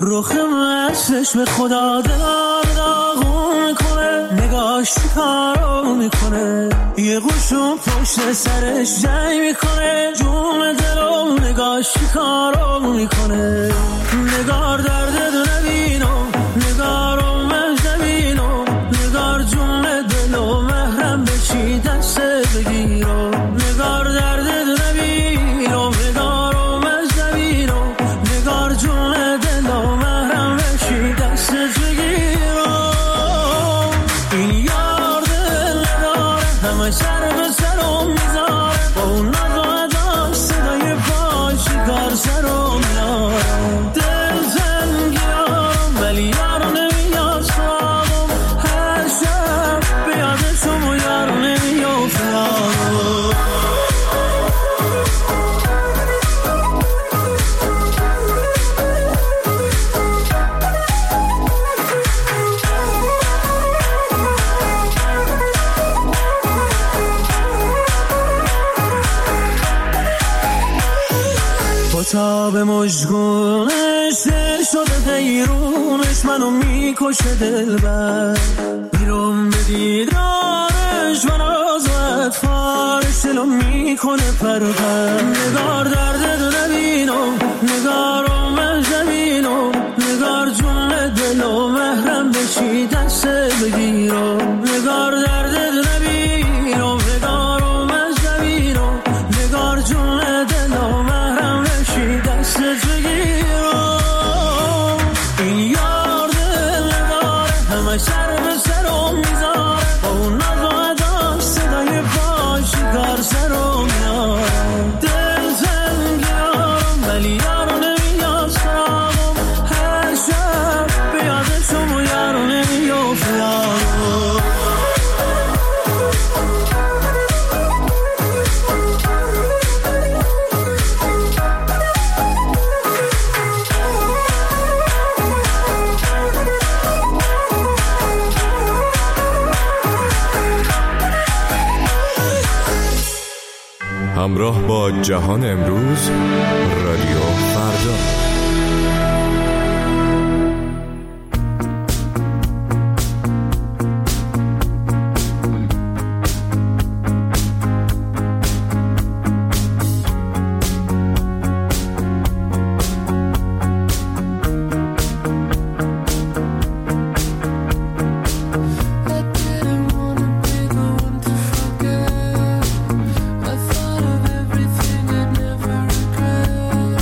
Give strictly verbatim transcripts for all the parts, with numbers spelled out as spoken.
رخ مثلش به خدا دلار داغون میکنه، نگاش کارو میکنه، یه گوشون پشت سرش جنگ میکنه، جون دلو نگاش کارو میکنه. نگار درد دو نبینم، نگارو مهد نبینم، نگار جون دلو محرم بچی دست بگیرم. نگار درد دو نبینم، نگارو مهد نبینم، نگار جون دلو محرم بچی دست بگیرم. این یار دل نداره، همه سر به سرم میذاره، با اون نگاه صدای پای چیکار سرم میاره. دل زنگیارم ولی یارو نمیاد سراغم، هر شب به یادشم و یارو نمیافته یارو. تا به مشگونش دل شده دیرونش، منو میکشه دلبر، بیرون به دیدارش من آزاد فارش دلو میکنه پرپر. نگار درد دو نبینم، نگارو مهد نبینم، نگار جون دلو محرم بچی دست بگیرم. نگار درد دو نبینم، نگارو مهد نبینم، نگار جون دلو محرم دست بگیرم. این یار دل نداره، همه سر به سرم میذاره، با اون نگاه صدای پای چیکار سرم میاره. دل زنگیارم ولی یارو نمیاد سراغم، هر شب به یادشم و یارو نمیافته یارو. همراه با جهان امروز، رادیو فردا. Everything I'd never regret.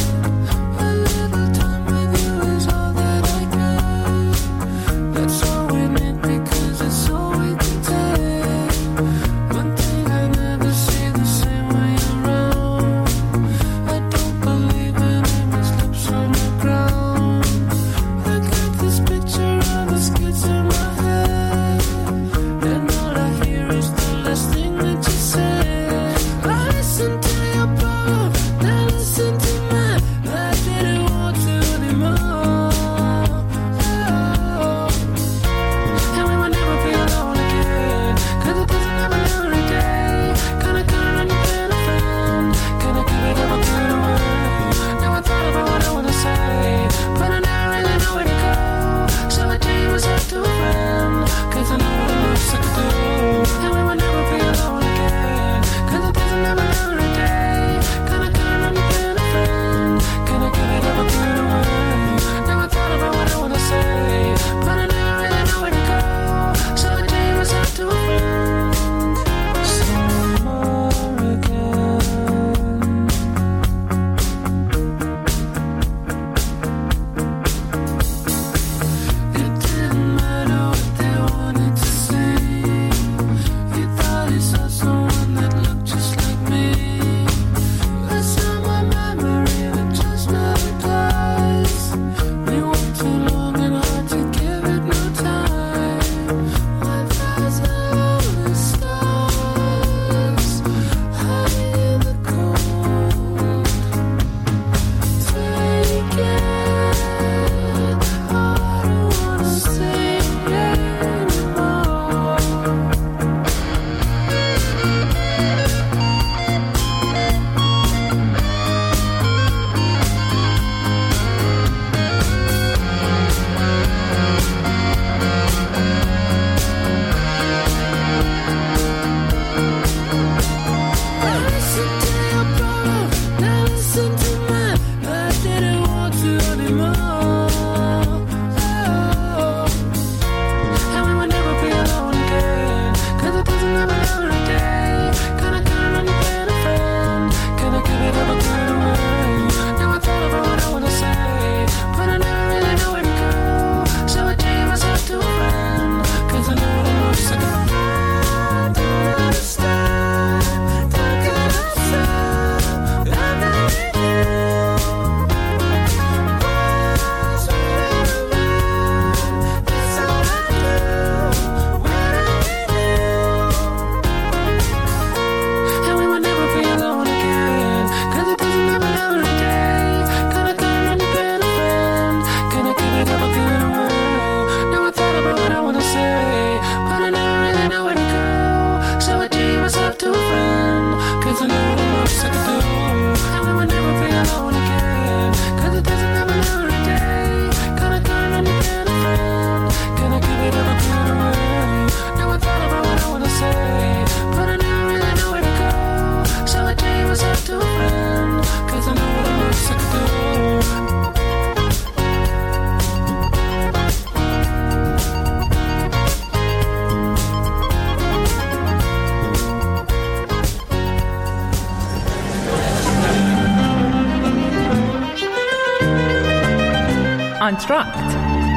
آنتراکت.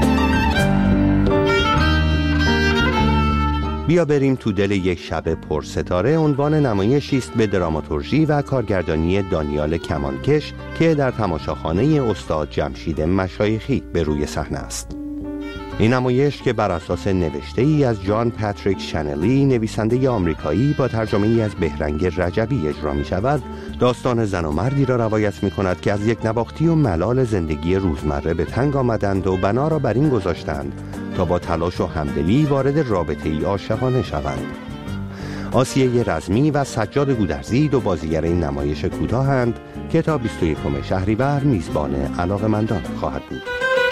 بیا بریم تو دل یک شب پرستاره عنوان نمایشی است به دراماتورژی و کارگردانی دانیال کمانکش که در تماشاخانه استاد جمشید مشایخی به روی صحنه است. این نمایش که بر اساس نوشته ای از جان پاتریک شنلی نویسنده آمریکایی با ترجمه ای از بهرنگ رجبی اجرا می شود، داستان زن و مردی را روایت می کند که از یک نواختی و ملال زندگی روزمره به تنگ آمدند و بنا را بر این گذاشتند تا با تلاش و همدلی وارد رابطه ای عاشقانه شوند. آسیه رزمی و سجاد گودرزی دو بازیگر این نمایش کوتاهند که تا بیست و یکم شهریور میزبان علاقه‌مندان خواهد بود.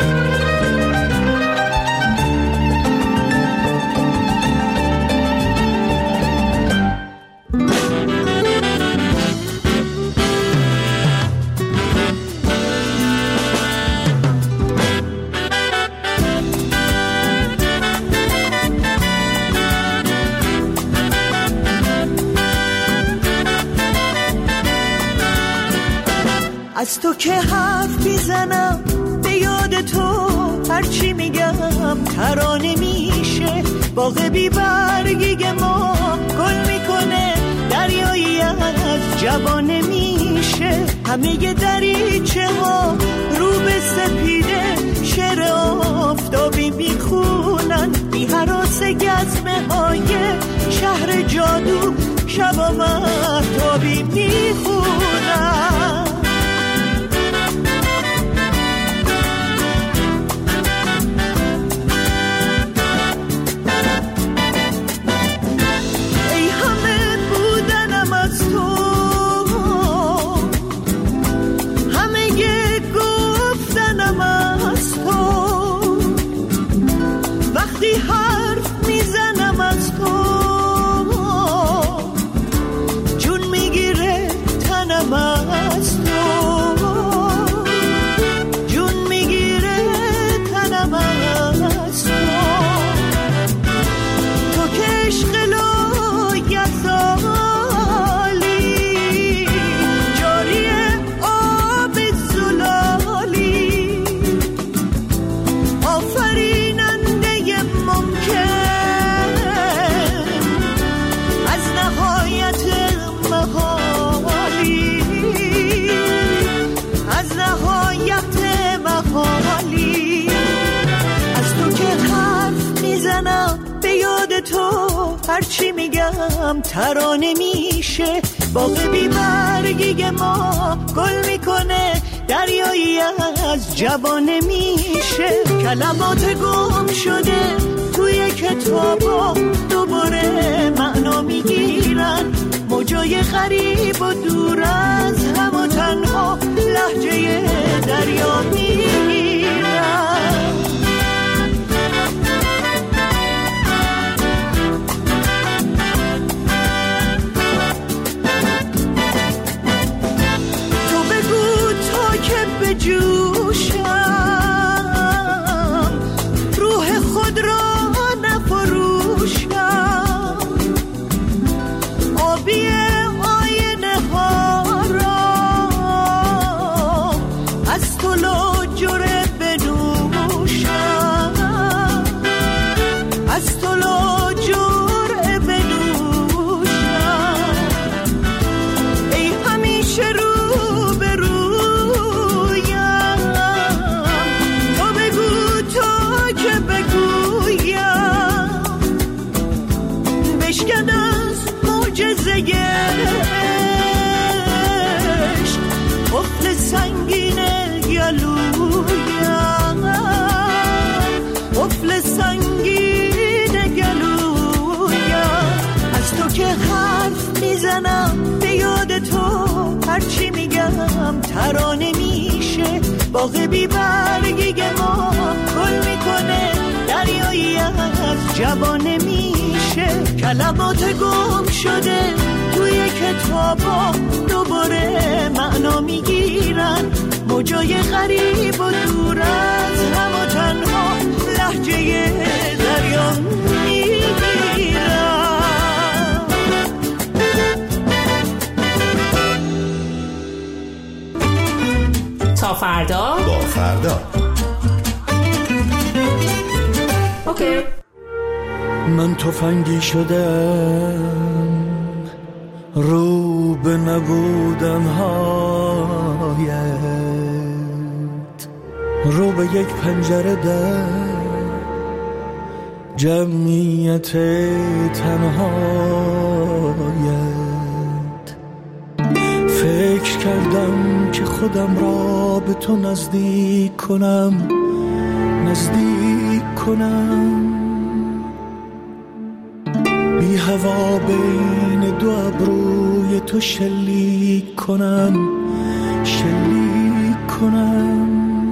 از تو که حرف میزنم به یاد تو هرچی میگم ترانه میشه، باغ بی برگی ما گل میکنه، دریایی از جوانه میشه، همه دریچه ها رو به سپیده شعر آفتابی میخونن، بی هراس گزمه های شهر جادو شبا مهتابی میخونن. هرچی میگم ترانه میشه، باغ بی برگی ما گل میکنه، دریایی از جوانه میشه، کلمات گم شده توی کتابا دوباره معنا میگیرن، موجای غریب و دور از هم و تنها لهجه دریا میگیرن. جوشم روح خود را نفروشم، آبی آینه ها را از تو لاجره بنوشم، از تو لاجره بنوشم، ای همیشه رو به رو قفل سنگین گلویم، قفل سنگین گلویم، از تو که حرف میزنم به یاد تو هرچی میگم ترانه میشه، باغ بی برگی ما گل میکنه، دریایی از جوانه میشه، کلمات گم شده توی کتابا دوباره معنا میگیرن، موجای غریب و دور از هم و تنها لهجه دریا میگیرن. تا فردا با فردا اوکی. من تفنگی شدم رو به نبودن هایت، رو به یک پنجره در جمعیت تنهایت. فکر کردم که خودم را به تو نزدیک کنم، نزدیک کنم، بی هوا بین دو ابروی تو شلیک کنم، شلیک کنم.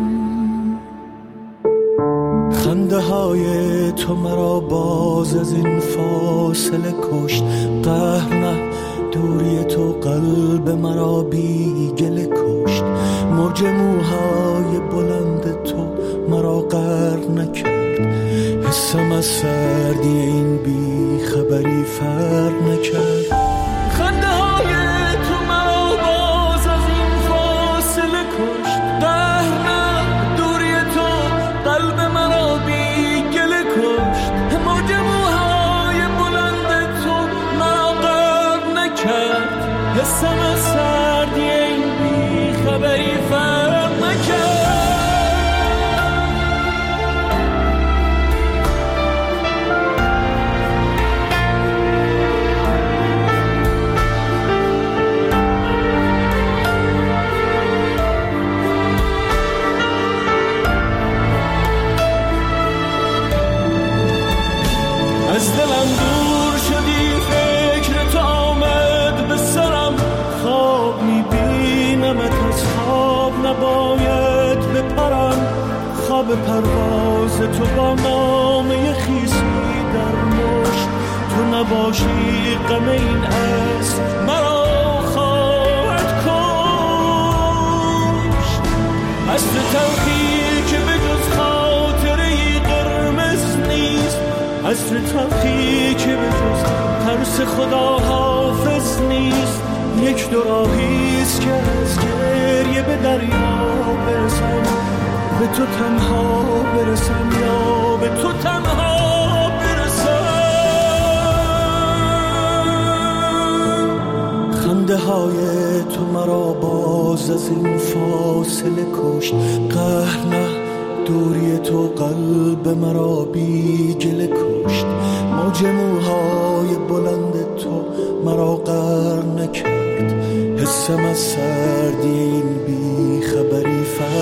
خنده های تو مرا باز از این فاصله کشت، قهر نه دوری تو قلب مرا بی گله کشت. موج موهای بلند تو مرا غرق نکرد، حسم از سردی این بی خبری فرق نکرد. خنده های تو مرا باز از این فاصله کشت، قهر نه دوری تو قلب مرا بی گله کشت. موج موهای بلند تو مرا غرق نکرد، حسم از سردی این بی خبری فرق نکرد. از دلم دور شدی، فکر تو آمد به سرم، خواب میبینمت از خواب نباید بپرم. خواب پرواز تو با نامه خیسی در مشت، تو نباشی غم این اسب مرا خواهد کشت. از تو تلخی که به جز خاطره‌ای قرمز نیست، از تو تلخی که به جز ترس خدا حافظ نیست. یک دو راهیست که از گریه به دریا برسم، به تو تنها برسم یا به تو تنها برسم. خنده های تو مرا باز از این فاصله کشت، قهر نه دوری تو قلب مرا بی گله کشت. موج موهای بلند تو مرا غرق نکرد، حسم از سردی این بی